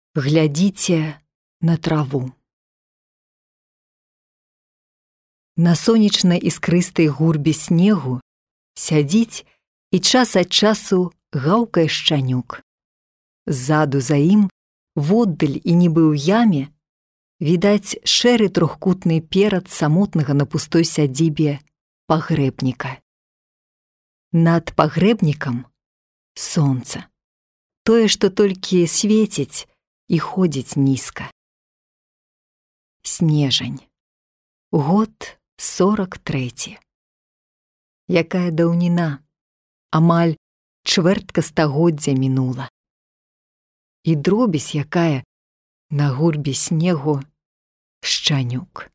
Глядзіце на траву. На сонечнай іскрыстай гурбе снегу сядзіць і час ад часу гаўкае шчанюк. Ззаду за ім, воддаль і нібы ў яме, відаць шэры трохкутны перад самотнага на пустой сядзібе пагрэбніка. Над пагрэбнікам сонца, тое, што толькі свеціць і ходзіць нізка. Снежань. Год 43. Якая даўніна, амаль чвэртка стагоддзя мінула. І дробязь якая на гурбе снегу шчанюк.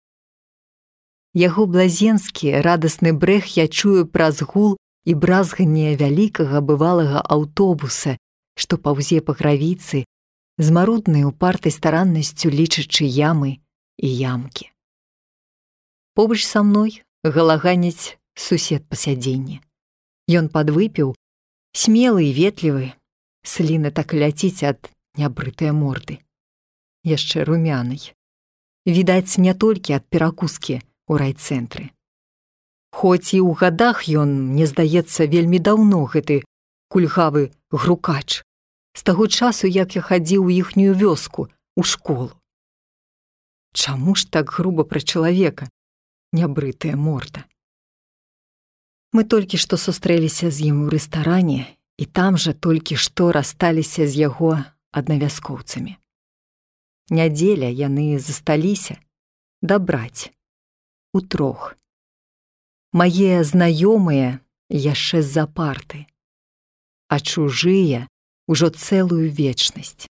Яго блазенскі радасны брэх я чую праз гул і бразганне вялікага бывалага аўтобуса, што паўзе па гравіцы, з маруднай упартай стараннасцю лічачы ямы і ямкі. Побач са мной галаганіць сусед па сядзенні. Ён падвыпіў, смелы і ветлівы, сліна так ляціць ад нябрытае морды. Яшчэ румянай. Відаць, не толькі ад перакускі ў райцэнтры. Хоць і ў гадах ён, мне здаецца, вельмі даўно гэты кульгавы грукач. З таго часу, як я хадзіў у іхнюю вёску, у школу. Чаму ж так груба пра чалавека, нябрытая морда? Мы толькі што сустрэліся з ім у рэстаране, і там жа толькі што рассталіся з яго аднавяскоўцамі. Нядзеля яны засталіся дабраць утрох. Мае знаёмыя яшчэ з-за парты, а чужыя ужо цэлую вечнасць.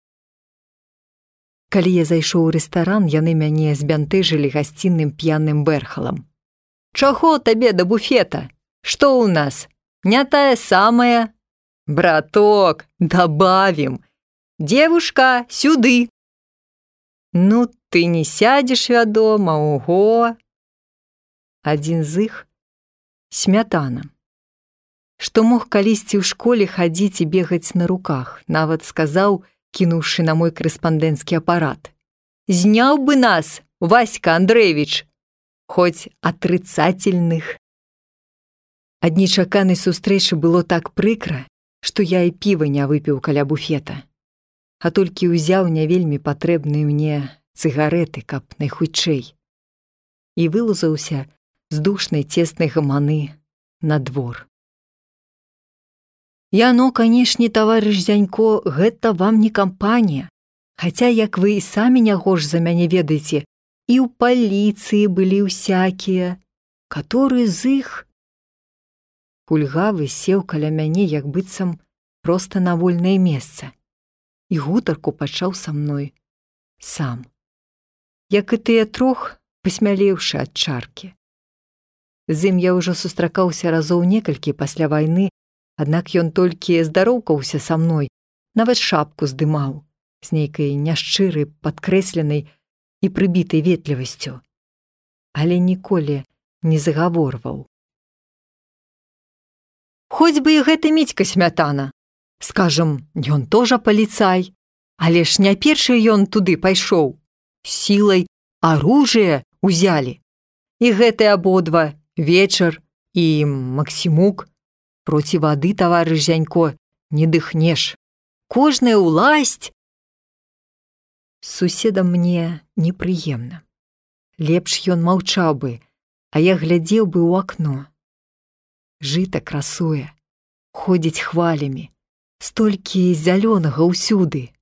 Калі я зайшоў у рэстаран, яны мяне збянтэжылі гасцінным п'яным бэрхалам. «Чаго табе да буфета? Што ў нас? Не тая самая? Браток, дабавім! Девушка, сюды!» «Ну, ты не сядзеш, вядома, ого!» Адзін з іх — Смятана, што мог калісьці ў школе хадзіць і бегаць на руках, нават сказаў, кінуўшы на мой корэспандэнцкі апарат: «Зняў бы нас, Васька Андрэевіч, хоць атрыцательных». Ад нечаканай сустрэчы было так прыкра, што я і піва не выпіў каля буфета, а толькі ўзяў не вельмі патрэбныя мне цыгарэты, каб найхутчэй, і вылузаўся з душнай цеснай гаманы на двор. Яно, канешне, таварыш Зянько, гэта вам не кампанія, хаця, як вы і самі не горш за мяне ведаеце, і ў паліцыі былі ўсякія, каторы з іх... Кульгавы сеў каля мяне, як быццам проста на вольнае месца, і гутарку пачаў са мной сам. Як і тыя трох, пасмялеўшы ад чаркі. З ім я ўжо сустракаўся разоў некалькі пасля вайны, аднак ён толькі здароўкаўся са мной, нават шапку здымаў з нейкай няшчырай, падкрэсленай і прыбітай ветлівасцю, але ніколі не загаворваў. Хоць бы і гэты Міцька Смятана, скажам, ён тоже паліцай, але ж не першы ён туды пайшоў, сілай аружие узялі. І гэтыя абодва, Вечар і Максімук, проці вады, таварыш Зянько, не дыхнеш. Кожная ўласць... З суседам мне непрыемна. Лепш ён маўчаў бы, а я глядзеў бы ў акно. Жыта красуе, ходзіць хвалямі, столькі зялёнага ўсюды.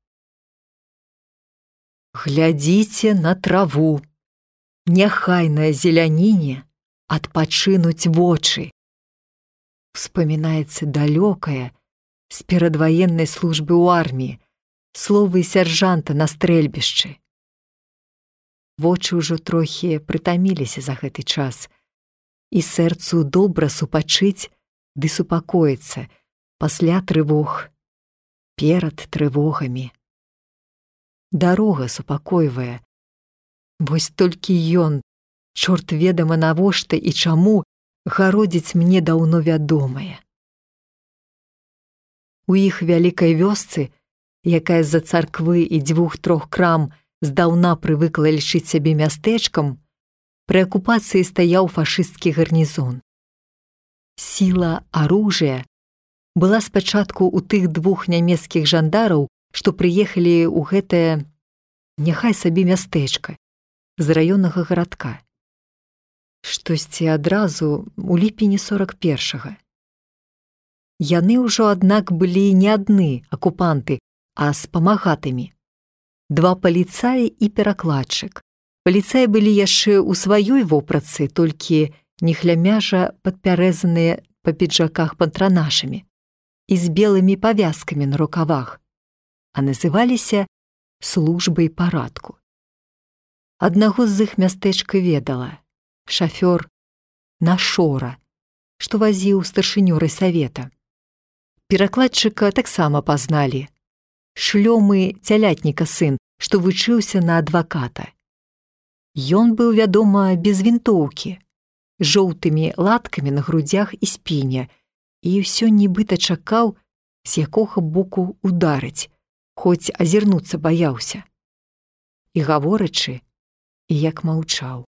Глядзіце на траву, няхай на зеляніне адпачынуць вочы. Успамінаецца далёкае з перадваеннай службы ў арміі словы сяржанта на стрэльбішчы. Вочы ўжо трохі прытаміліся за гэты час, і сэрцу добра супачыць ды супакоіцца пасля трывог, перад трывогамі. Дарога супакойвае. Вось толькі ён, чорт ведама навошта і чаму, гародзіць мне даўно вядомае. У іх вялікай вёсцы якая з-за царквы і 2-3 крам здаўна прывыкла лічыць сябе мястэчкам, пры акупацыі стаяў фашысцкі гарнізон. Сіла аружия была спачатку ў тых 2 нямецкіх жандараў, што прыехалі ў гэтае, няхай сабе мястэчка, з раённага гарадка. Штосьці адразу у ліпені 41-га. Яны ўжо, аднак, былі не адны акупанты, а з памагатымі. 2 паліцаі і перакладчык. Паліцаі былі яшчэ ў сваёй вопратцы, толькі нехлямяжа падпярэзаныя па піджаках патранашамі і з белымі павязкамі на рукавах, а называліся службай парадку. Аднаго з іх мястэчка ведала, шафёр Нашора, што вазіў старшыню райсавета. Перакладчыка таксама пазналі. Шлёмы цялятніка сын, што вучыўся на адваката. Ён быў, вядома, без вінтоўкі, жоўтымі латкамі на грудзях і спіне, і ўсё нібыта чакаў, з якога боку ударыць, хоць азірнуцца баяўся. І гаворачы, і як маўчаў.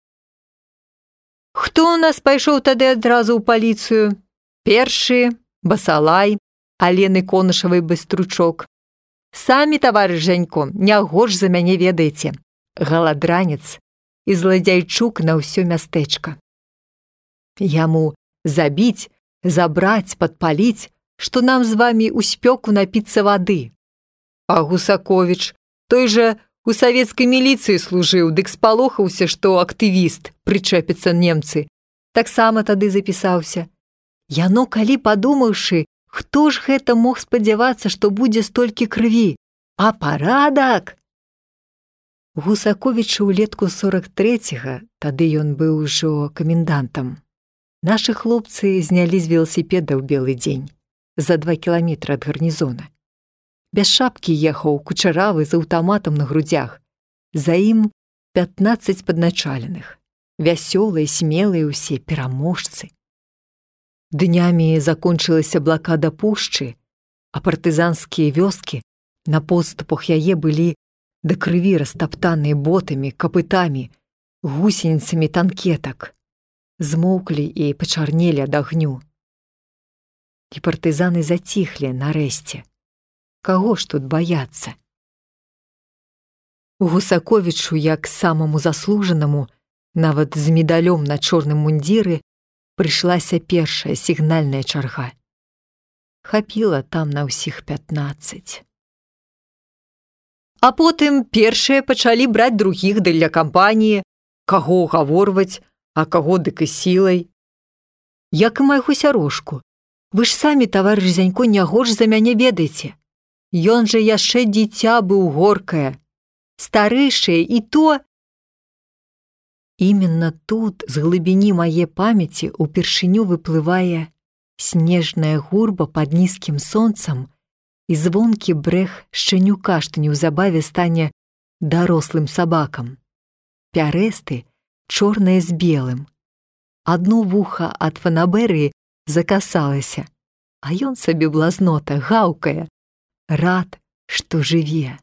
Хто ў нас пайшоў тады адразу ў паліцыю? Першы Басалай, Алены Конышавай Быстручок. Самі, таварыш Жанько, не горш за мяне ведаеце. Галадранец і зладзяйчук на ўсё мястэчка. Яму забіць, забраць, падпаліць, што нам з вамі ў спёку напіцца вады. А Гусаковіч, той жа у савецкай міліцыі служыў, дык спалохаўся, што актывіст, прычэпяцца немцы. Таксама тады запісаўся. Яно, калі падумаўшы, хто ж гэта мог спадзявацца, што будзе столькі крыві? А парадак! Гусаковічу ўлетку 43-га, тады ён быў ужо камендантам. Нашы хлопцы знялі з веласіпеда ў белы дзень, за 2 кіламетры ад гарнізона. Без шапкі ехаў, кучаравы, з аўтаматам на грудзях. За ім 15 падначаленых. Вясёлыя, смелыя ўсе, пераможцы. Днямі закончылася блакада пушчы, а партызанскія вёскі на подступах яе былі да крыві растаптаныя ботамі, капытамі, гусеніцамі танкетак. Змоўклі і пачарнелі ад агню. І партызаны заціхлі нарэшце. Каго ж тут баяцца? Гусаковічу, як самаму заслужанаму, нават з медалём на чорным мундзіры, прыйшлася першая сігнальная чарга. Хапіла там на ўсіх 15. А потым першыя пачалі браць другіх для кампаніі, каго гаворваць, а каго дык і сілай. Як і майго сярошку. Вы ж самі, таварыш Зянько, не горш за мяне ведаеце. Ён жа яшчэ дзіця быў горкае. Старэйшае і то... Іменна тут, з глыбіні мае памяці, упершыню выплывае снежная гурба пад нізкім сонцам і звонкі брэх шчанюка, што неўзабаве стане дарослым сабакам. Пярэсты, чорнае з белым. Адно вуха ад фанаберыі закасалася, а ён сабе блазнота гаўкае, рад, што жыве.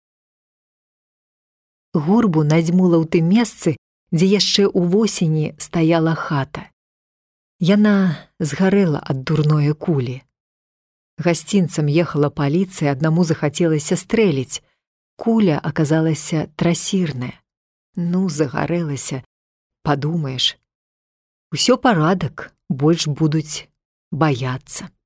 Гурбу надзьмула ў тым месцы, дзе яшчэ ўвосені стаяла хата. Яна згарэла ад дурной кулі. Гасцінцам ехала паліцыя, аднаму захацелася стрэліць. Куля аказалася трасірная. Ну, загарэлася, падумаеш. Усё парадак, больш будуць баяцца.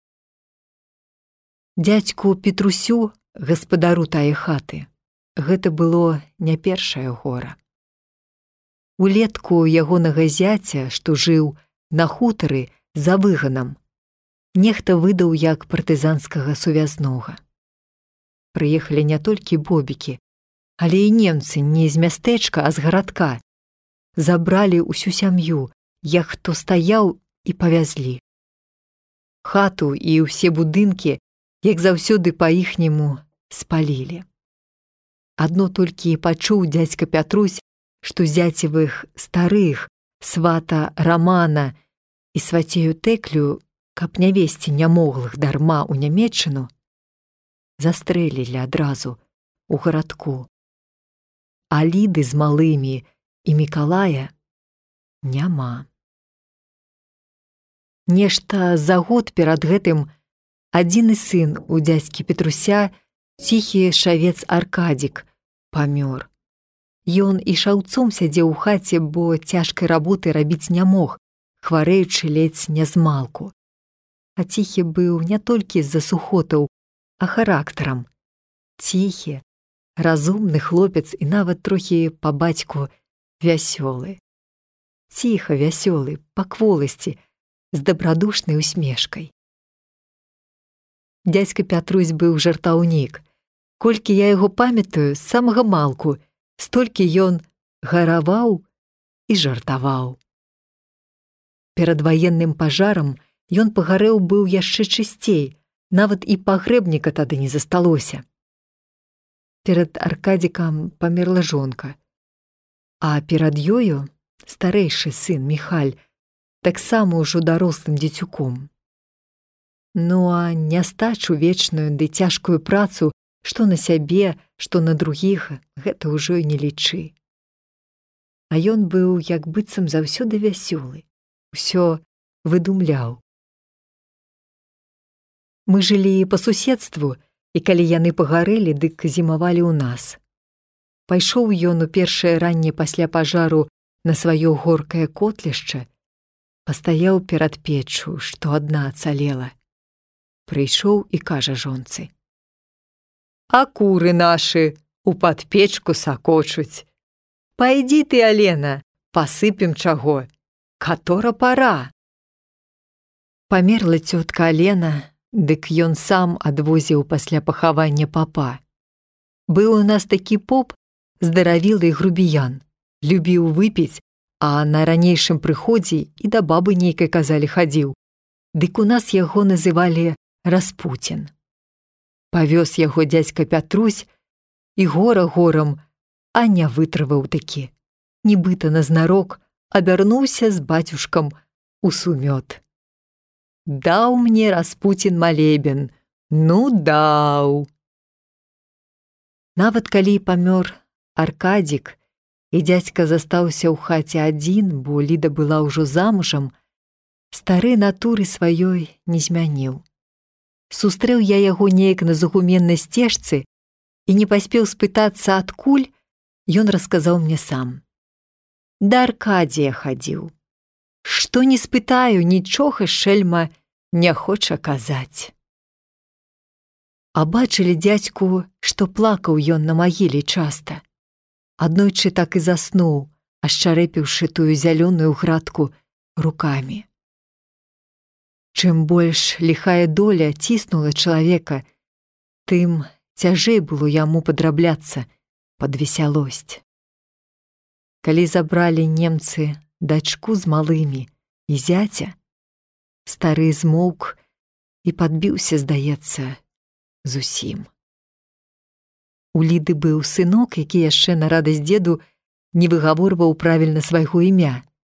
Дзядзьку Петрусю, гаспадару тае хаты, гэта было не першае гора. Улетку ягонага зяця, што жыў на хутары за выганам, нехта выдаў як партызанскага сувязнога. Прыехалі не толькі бобікі, але і немцы не з мястэчка, а з гарадка. Забралі ўсю сям'ю, як хто стаяў, і павязлі. Хату і ўсе будынкі, як заўсёды па-іхняму, спалілі. Адно толькі і пачуў дзядзька Пятрусь, што зяцевых старых, свата Рамана і свацею Тэклю, каб не весці нямоглых дарма ў Нямеччыну, застрэлілі адразу у гарадку. А Ліды з малымі і Мікалая няма. Нешта за год перад гэтым адзіны сын у дзядзькі Петруся, ціхі шавец Аркадзік, памёр. Ён і шаўцом сядзеў у хаце, бо цяжкай работы рабіць не мог, хварэючы ледзь не змалку. А ціхі быў не толькі з-за сухотаў, а характарам. Ціхі, разумны хлопец і нават трохі па бацьку вясёлы. Ціха вясёлы, па кволасці, з дабрадушнай усмешкай. Дзядзька Пятрусь быў жартаўнік. Колькі я яго памятаю, з самага малку, столькі ён гараваў і жартаваў. Перад ваенным пажарам ён пагарэў быў яшчэ чысцей, нават і пагрэбніка тады не засталося. Перад Аркадзікам памерла жонка, а перад ёю старэйшы сын Міхаль, таксама ўжо дарослым дзецюком. Ну а нястачу вечную ды цяжкую працу, што на сябе, што на другіх, гэта ўжо і не лічы. А ён быў як быццам заўсёды вясёлы, усё выдумляў. Мы жылі па суседству, і калі яны пагарэлі, дык зімавалі ў нас. Пайшоў ён у першае ранне пасля пажару на сваё горкае котлішча, пастаяў перад печчу, што адна ацалела. Прыйшоў і кажа жонцы: «А куры нашы у падпечку сакочуць. Пайдзі ты, Алена, пасыпем чаго, катора пара». Памерла цётка Алена, дык ён сам адвозіў пасля пахавання папа. Быў у нас такі поп, здаравілы грубіян, любіў выпіць, а на ранейшым прыходзе і да бабы нейкай, казалі, хадзіў. Дык у нас яго называлі Распуцін. Павёз яго дзядзька Пятрусь і гора горам, а не вытрываў такі. Нібыта назнарок абярнуўся з бацюшкам у сумёт. Даў мне Распуцін малебен, ну даў. Нават калі памёр Аркадзік, і дзядзька застаўся ў хаце адзін, бо Ліда была ўжо замужам, стары натуры сваёй не змяніў. Сустрэў я яго неяк на загуменнай сцежцы і не паспеў спытацца, адкуль, ён расказаў мне сам. Да Аркадзія хадзіў. Што не спытаю, нічога шэльма не хоча казаць. А бачылі дзядзьку, што плакаў ён на магіле часта. Аднойчы так і заснуў, ашчарэпіўшы тую зялёную градку рукамі. Чым больш ліхая доля ціснула чалавека, тым цяжэй было яму падрабляцца пад весялосць. Калі забралі немцы дачку з малымі і зяця, стары змоўк і падбіўся, здаецца, зусім. У Ліды быў сынок, які яшчэ на радасць дзеду не выгаворваў правільна свайго імя.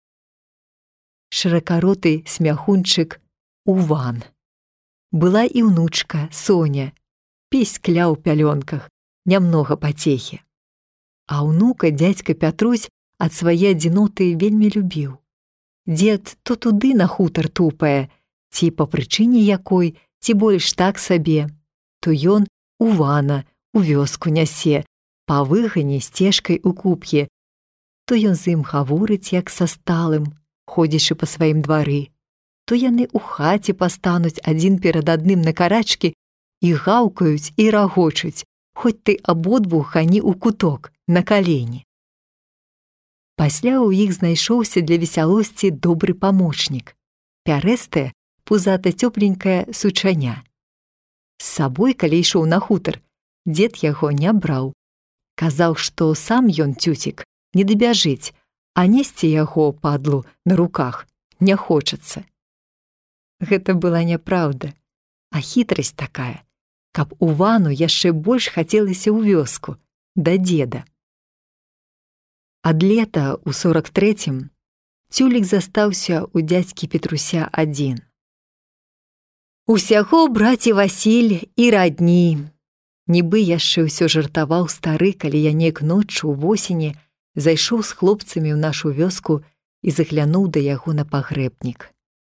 Шыракароты смяхунчык Уван. Была і ўнучка Соня, піскля ў пялёнках, нямнога пацехі. А ўнука дзядзька Пятрусь ад свае адзіноты вельмі любіў. Дзед то туды на хутар тупае, ці па прычыне якой, ці больш так сабе, то ён Увана у вёску нясе, па выгане сцежкай у куп'е, то ён з ім гаворыць, як са сталым, ходзячы па сваім двары, то яны ў хаце пастануць адзін перад адным на карачкі і гаўкаюць і рагочуць, хоць ты абодвух гані ў куток, на калені. Пасля ў іх знайшоўся для весялосці добры памочнік, пярэстае, пузата-цёпленькае сучаня. З сабой, калі ішоў на хутар, дзед яго не браў. Казаў, што сам ён цюцік не дабяжыць, а несці яго, падлу, на руках не хочацца. Гэта была няпраўда, а хітрасць такая, каб Увану яшчэ больш хацелася ў вёску, да дзеда. Ад лета ў 43-м цюлік застаўся ў дзядзькі Петруся адзін. Усяго браці Васіль і радні, Нібы яшчэ ўсё жартаваў стары, калі я неяк ноччу ў восені зайшоў з хлопцамі ў нашу вёску і заглянуў да яго на пагрэбнік.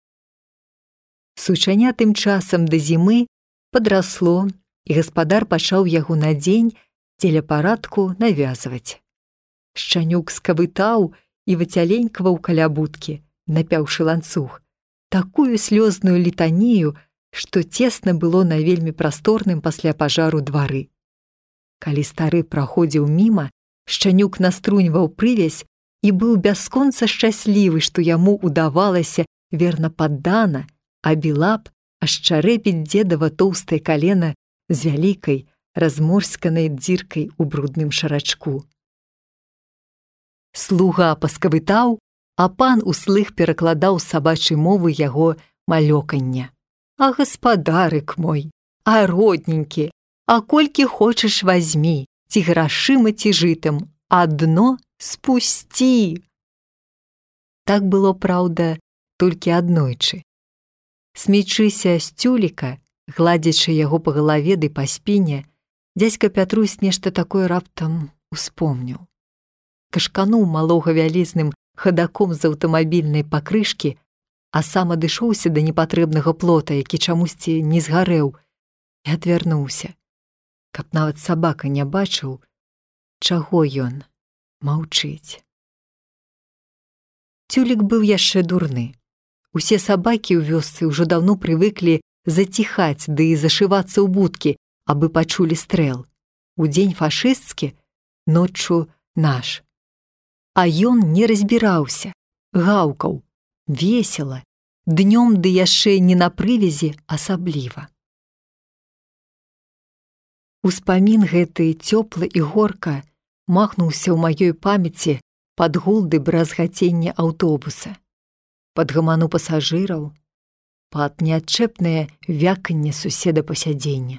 Сучаня тым часам да зімы падрасло, і гаспадар пачаў яго на дзень дзеля парадку навязваць. Шчанюк скавытаў і выцяленькаваў каля будкі, напяўшы ланцуг, такую слёзную літанію, што цесна было на вельмі прасторным пасля пажару двары. Калі стары праходзіў міма, Шчанюк наструньваў прывязь і быў бясконца шчаслівы, што яму ўдавалася верна паддана, а Білап ашчарэпіць дзедава тоўстае калена з вялікай, разморсканай дзіркай у брудным шарачку. Слуга паскавытаў, а пан услых перакладаў з сабачай мовы яго малёкання. «А гаспадарык мой, а родненькі, а колькі хочаш вазьмі, ці грашыма, ці жытам, адно спусці!» Так было, праўда, толькі аднойчы. Смейчыся з цюліка, гладзячы яго па галаве ды па спіне, дзядзька Пятрусь нешта такое раптам успомніў. Кашкануў малога вялізным хадаком з аўтамабільнай пакрышкі, а сам адышоўся да непатрэбнага плота, які чамусьці не згарэў, і адвярнуўся, каб нават сабака не бачыў, чаго ён маўчыць. Цюлік быў яшчэ дурны. Усе сабакі ў вёсцы ўжо даўно прывыклі заціхаць ды зашывацца ў будкі, абы пачулі стрэл. Удзень фашысцкі, ноччу наш. А ён не разбіраўся, гаўкаў, весела, днём ды яшчэ не на прывязі асабліва. Успамін гэты цёплы і горка махнуўся ў маёй памяці пад гул ды бразгаценне аўтобуса, пад гаману пасажыраў, пад неадчэпнае вяканне суседа па сядзенні.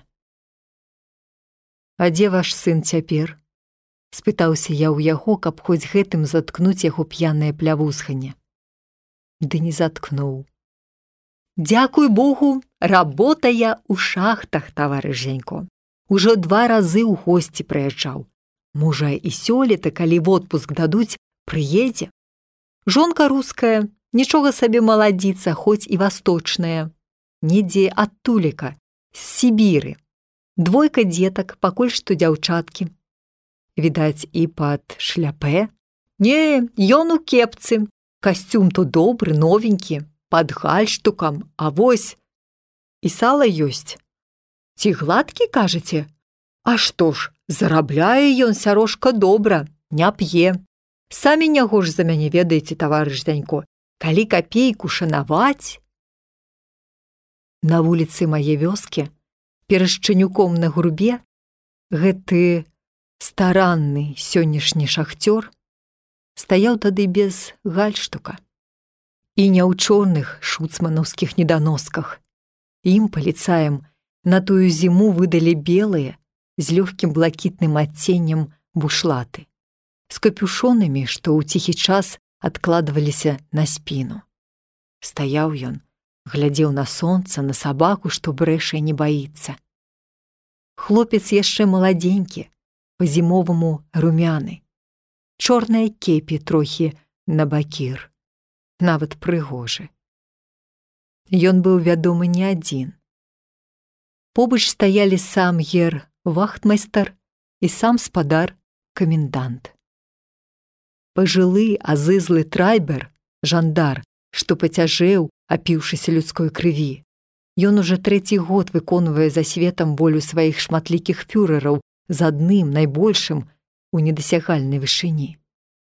«А дзе ваш сын цяпер?» — спытаўся я ў яго, каб хоць гэтым заткнуць яго п'янае плявусханне. Ды не заткнуў. «Дзякуй Богу, работая ў шахтах, таварыш Зянько. Ужо 2 разы ў госці прыязджаў. Можа, і сёлета, калі в отпуск дадуць, прыедзе. Жонка руская, нічога сабе маладзіца, хоць і васточная. Недзе ад Туліка, з Сібіры. 2 дзетак, пакуль што дзяўчаткі. Відаць, і пад шляпе. Не, ён у кепцы. Касцюм то добры, новенькі, пад гальштукам, а вось і сала ёсць. Ці гладкі, кажаце? А што ж, зарабляе ён, сярошка, добра, не п'е. Самі няго ж за мяне ведаеце, таварыш Зянько, калі капейку шанаваць». На вуліцы мае вёскі, перад Шчанюком на грубе, гэты старанны сённяшні шахцёр стаяў тады без гальштука. І не ў чорных шуцманаўскіх неданосках. Ім, паліцаем, на тую зіму выдалі белыя, з лёгкім блакітным адценнем бушлаты, з капюшонамі, што ў ціхі час адкладваліся на спіну. Стаяў ён, глядзеў на сонца, на сабаку, што брэша не баіцца. Хлопец яшчэ маладзенькі, па-зімоваму румяны. Чорныя кепі трохі на бакір, нават прыгожы. Ён быў вядомы не адзін. Побач стаялі сам гер-вахтмайстар і сам спадар камендант. Пажылы, азызлы трайбер, жандар, што пацяжэў, апіўшыся людской крыві. Ён уже 3-й год выконвае за светам волю сваіх шматлікіх фюрэраў з адным, найбольшым, у недасягальнай вышыні.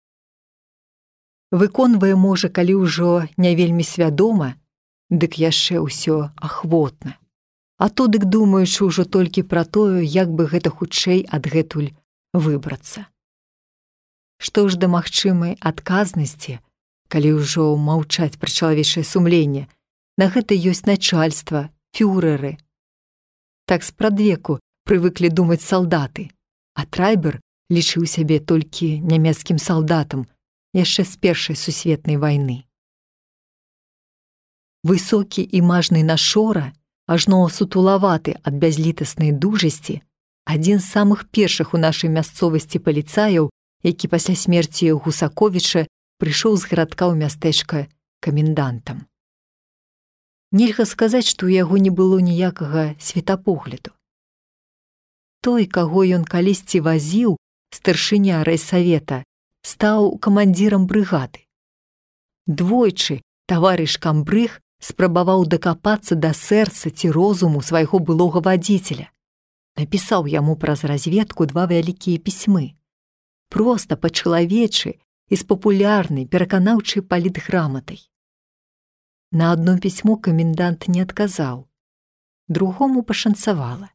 Выконвае, можа, калі ўжо не вельмі свядома, дык яшчэ ўсё ахвотна. А то дык думаючы ўжо толькі пра тое, як бы гэта хутчэй адгэтуль выбрацца. Што ж да магчымай адказнасці, калі ўжо маўчаць пра чалавечае сумленне, на гэта ёсць начальства, фюрэры. Так спрадвеку прывыклі думаць салдаты, а трайбер лічыў сябе толькі нямецкім салдатам яшчэ з Першай сусветнай вайны. Высокі і мажны нашора, ажно сутулаваты ад бязлітаснай дужасці, адзін з самых першых у нашай мясцовасці паліцаяў, які пасля смерці Гусаковіча прыйшоў з гарадка ў мястэчка камендантам. Нельга сказаць, што ў яго не было ніякага светапогляду. Той, каго ён калісьці вазіў, старшыня райсавета, стаў камандзірам брыгады. Двойчы таварыш камбрыг спрабаваў дакапацца да сэрца ці розуму свайго былога вадзіцеля. Напісаў яму праз разведку 2 вялікія пісьмы. Проста па-чалавечы і з папулярнай, пераканаўчай палітграматай. На одно пісьмо камендант не адказаў, другому пашанцавала.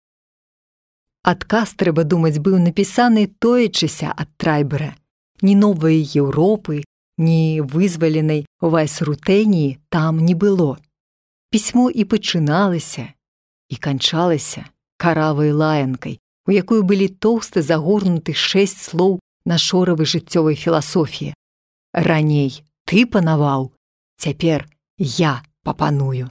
Адказ, трэба думаць, быў напісаны тоячыся ад Трайбера. Ні новай Еўропы, ні вызваленай Вайсрутэніі там не было. Пісьмо і пачыналася, і канчалася каравай лаянкай, у якую былі тоўста загорнуты 6 слоў нашоравай жыццёвай філасофіі. Раней ты панаваў, цяпер я папаную.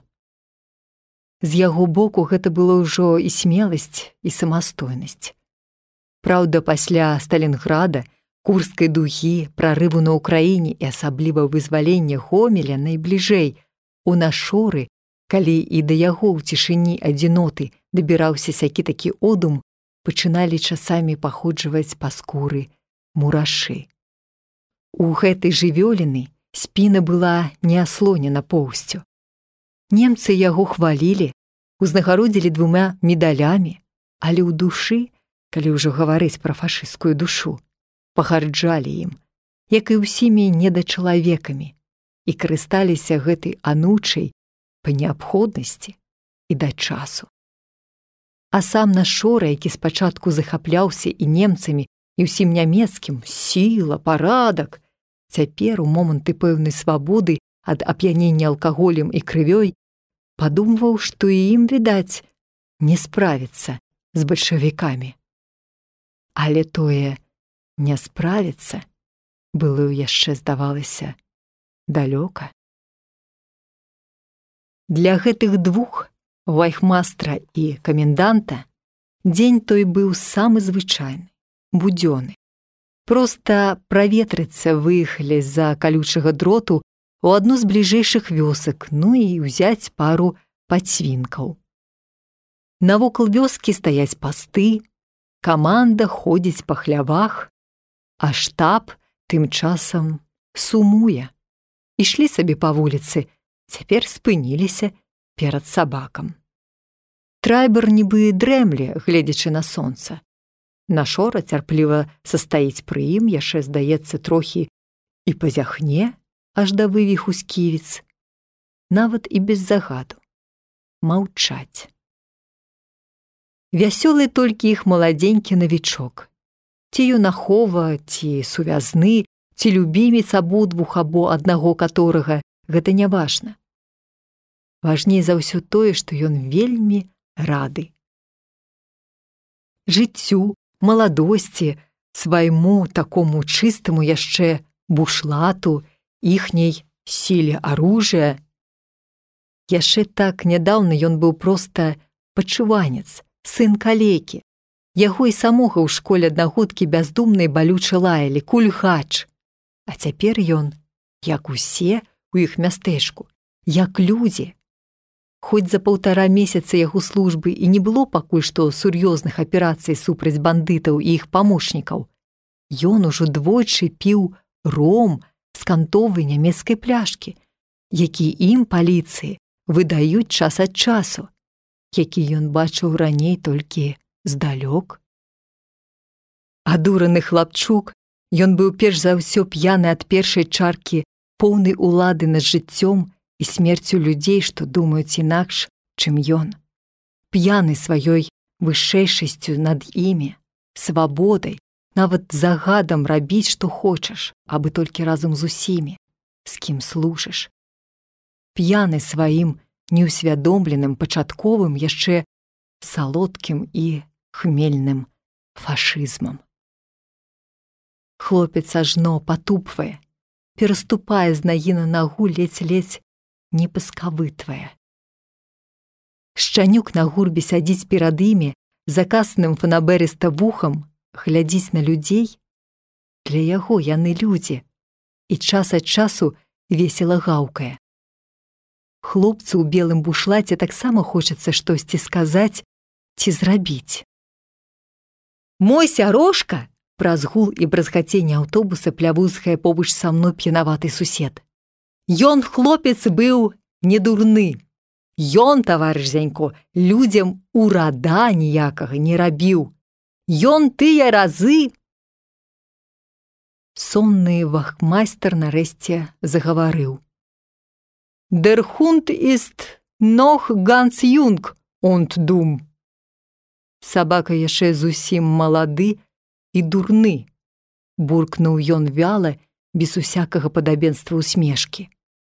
З яго боку гэта было ўжо і смеласць, і самастойнасць. Праўда, пасля Сталінграда, Курскай дугі, прарыву на ўкраіне і асабліва вызвалення Гомеля найбліжэй, у нашоры, калі і да яго ў цішыні адзіноты дабіраўся сякі-такі одум, пачыналі часамі паходжваць па скуры мурашы. У гэтай жывёліны спіна была не аслонена поўсцю. Немцы яго хвалілі, узнагародзілі 2 медалямі, але ў душы, калі ўжо гаварыць пра фашысцкую душу, пагарджалі ім, як і ўсімі недачалавекамі, і карысталіся гэтай анучай па неабходнасці і да часу. А сам Нашора, які спачатку захапляўся і немцамі, і ўсім нямецкім, сіла, парадак, цяпер у моманты пэўнай свабоды ад ап'янення алкаголем і крывёй падумваў, што і ім, відаць, не справіцца з бальшавікамі. Але тое не справіцца было яшчэ, здавалася, далёка. Для гэтых 2, вайхмастра і каменданта, дзень той быў самы звычайны, будзённы. Проста праветрыцца выехалі з-за калючага дроту у адну з бліжэйшых вёсак, ну і ўзяць пару пацвінкаў. Навокал вёскі стаяць пасты, каманда ходзіць па хлявах, а штаб тым часам сумуе. Ішлі сабе па вуліцы, цяпер спыніліся перад сабакам. Трайбер нібы дрэмле, гледзячы на сонца. Нашора цярпліва састаіць пры ім, яшчэ, здаецца, трохі і пазяхне, аж да вывіху сківіц. Нават і без загаду. Маўчаць. Вясёлы толькі іх маладзенькі навічок. Ці юнахова, ці сувязны, ці любімец абодвух або аднаго каторага, гэта не важна. Важней за ўсё тое, што ён вельмі рады. Жыццю, маладосці, свайму такому чыстаму яшчэ бушлату, іхняй сіле аружия. Яшчэ так нядаўна ён быў проста пачуванец, сын калекі. Яго і самога ў школе аднагодкі бяздумнай балюча лаялі, кульгач. А цяпер ён, як усе ў іх мястэчку, як людзі. Хоць за 1,5 месяца яго службы і не было пакуль што сур'ёзных аперацый супраць бандытаў і іх памочнікаў, ён ужо двойчы піў ром з кантовай нямецкай пляшкі, які ім паліцыі выдаюць час ад часу, які ён бачыў раней толькі здалёк. Адураны хлапчук, ён быў перш за ўсё п'яны ад першай чаркі, поўнай улады над жыццём і смерцю людзей, што думаюць інакш, чым ён. П'яны сваёй вышэйшасцю над імі, свабодай, нават загадам рабіць, што хочаш, абы толькі разам з усімі, з кім служыш. П'яны сваім неўсвядомленым пачатковым яшчэ салодкім і хмельным фашызмам. Хлопец ажно патупвае, пераступае з нагі на нагу, ледзь-ледзь не паскавытвае. Шчанюк на гурбе сядзіць перад імі, закасным фанаберыста вухам глядзіць на людзей, для яго яны людзі, і час ад часу весела гаўкае. Хлопцу ў белым бушлаце таксама хочацца штосьці сказаць ці зрабіць. Мой сярошка, праз гул і бразгаценне аўтобуса плявузгае побач са мной п'янаваты сусед. Ён, хлопец, быў не дурны. Ён, таварыш Зянько, людзям урада ніякага не рабіў. Ён тыя разы... Сонны вахмайстер нарэшце загаварыў. «Der Hund ist noch ganz jung und dumm». Сабака яшчэ зусім малады і дурны, буркнуў ён вяла, без усякага падабенства усмешкі.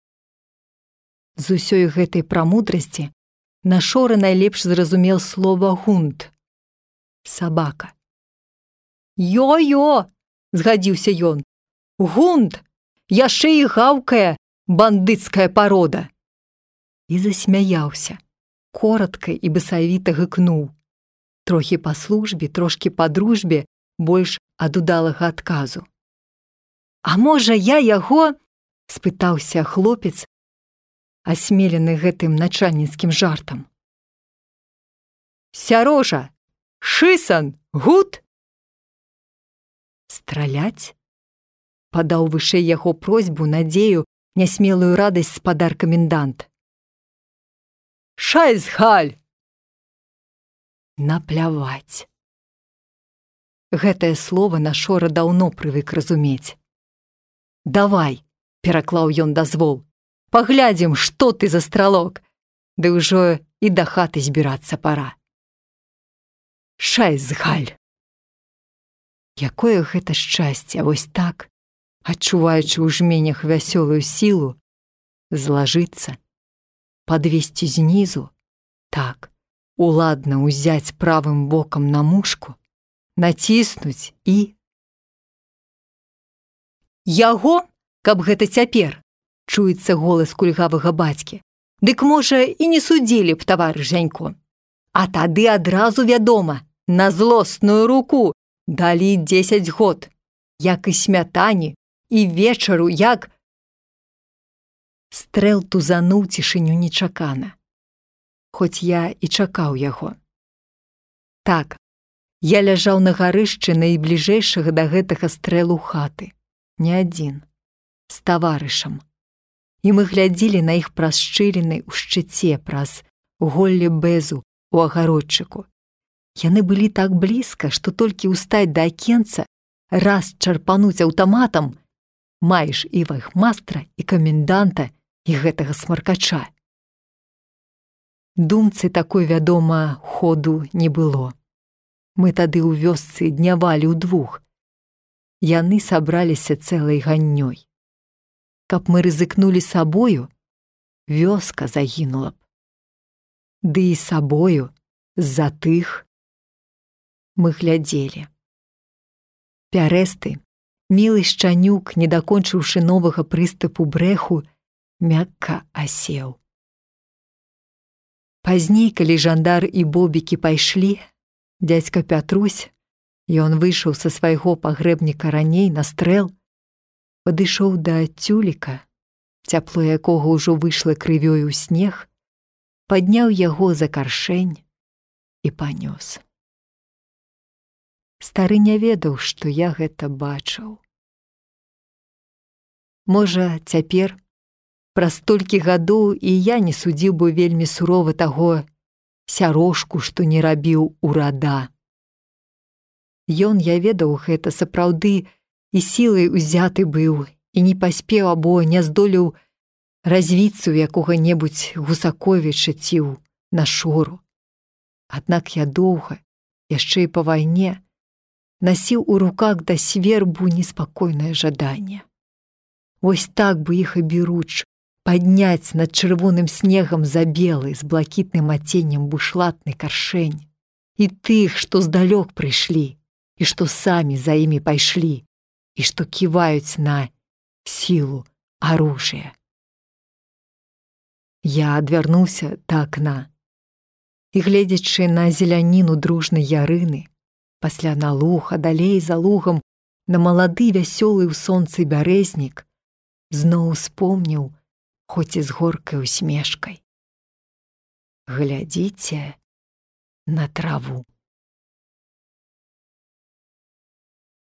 З усёй гэтай прамудрасці на Шора найлепш зразумеў слова «гунд» – сабака. «Йо-йо!» – згадзіўся ён. «Гунд! Яшчэ і гаўкае бандыцкая парода!» І засмяяўся, коратка і басавіта гыкнуў. Трохі па службе, трошкі па дружбе, больш ад удалага адказу. «А можа, я яго?» – спытаўся хлопец, асмелены гэтым начальніцкім жартам. «Сярожа! Шысан! Гуд!» «Страляць?» – падаў вышэй яго просьбу, надзею, нясмелую радасць спадар камендант. «Шайзгаль!» «Напляваць!» Гэтае слова на Шора даўно прывык разумець. «Давай!» – пераклаў ён дазвол. «Паглядзім, што ты за стралок, ды ўжо і да хаты збірацца пара». Шайзгаль! Якое гэта шчасце, вось так, адчуваючы ў жменях вясёлую сілу, злажыцца, падвесці знізу, так, уладна ўзяць правым бокам на мушку, націснуць і... «Яго, каб гэта цяпер!» – чуецца голас кульгавага бацькі. «Дык, можа, і не судзілі б, таварыш Зянько. А тады адразу вядома, на злосную руку далі 10 год, як і смятані, і вечару, як...» Стрэл тузануў цішыню нечакана, хоць я і чакаў яго. Так, я ляжаў на гарышчы найбліжэйшага да гэтага стрэлу хаты, не адзін, з таварышам. І мы глядзелі на іх праз шчыліны ў шчыце, праз голле бэзу у агародчыку. Яны былі так блізка, што толькі ўстаць да акенца, раз чарпануць аўтаматам, маеш і вахмастра, і каменданта, і гэтага смаркача. Думцы такой, вядома, ходу не было. Мы тады ў вёсцы днявалі ўдвух. Яны сабраліся цэлай ганнёй. Каб мы рызыкнулі сабою, вёска загінула б. Ды і сабою, з-за тых. Мы глядзелі. Пярэсты, мілы шчанюк, не дакончыўшы новага прыступу брэху, мякка асеў. Пазней, калі жандар і бобікі пайшлі, дзядзька Пятрусь, ён выйшаў са свайго пагрэбніка раней на стрэл, падышоў да цюліка, цяпло якога ўжо выйшла крывёю ў снег, падняў яго за каршэнь і панёс. Стары не ведаў, што я гэта бачыў. Можа, цяпер, праз столькі гадоў, і я не судзіў бы вельмі сурова таго сярошку, што не рабіў урада. Ён, я ведаў, гэта сапраўды і сілай узяты быў, і не паспеў або не здолеў развіцца ў якога-небудзь Гусаковіча ці ў на Шору. Аднак я доўга, яшчэ і па вайне, насіў у руках да свербу неспакойнае жаданне. Вось так бы іх аберуч, падняць над чырвоным снегам за белы з блакітным адценнем бушлатны каршэнь, і тых, што здалёк прыйшлі, і што самі за імі пайшлі, і што ківаюць на сілу аружия. Я адвярнуўся да акна. І, гледзячы на зеляніну дружнай ярыны, пасля на луг, а далей за лугам на малады вясёлы ў сонцы бярэзнік, зноў успомніў, хоць і з горкай усмешкай: глядзіце на траву.